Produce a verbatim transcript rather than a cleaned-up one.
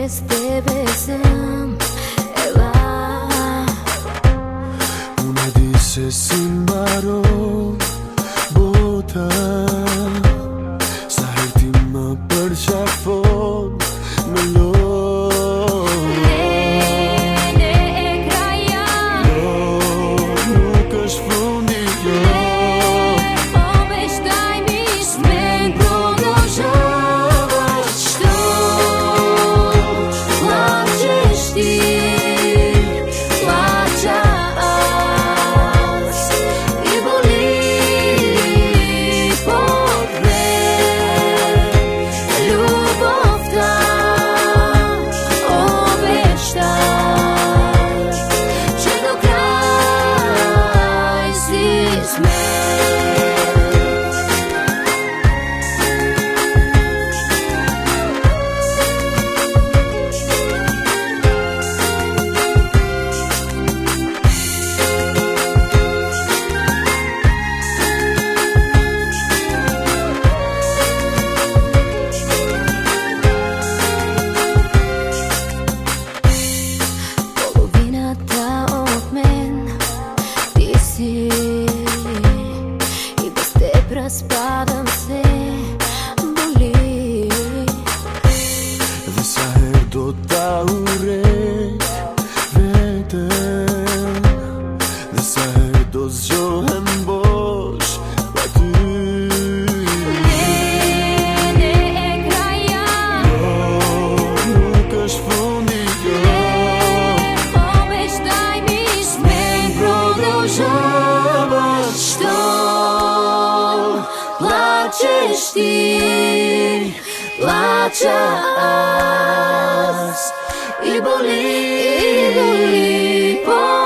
bez tebe sam. Ela Unë e di se si mbaron bota, sa herë ti më përqafon në lojë. Ne e kraja Nuk është fundi, jo. Obeshtaj mi smen продолжаваш. Što plačeš ti, plaća as i boli podve. Ljubov ta obeštaj, že do kraj si smen. Половината от мен ти си и без теб разпадам се, боли. Dhe sa herë do ta urrej veten, dhe sa herë do zgjohem bosh pa ty. Ne e kraja Nuk është fundi, jo. Obeshtaj mi smen продолжаваш. Što plačeš ti, plaća as i boli, i boli.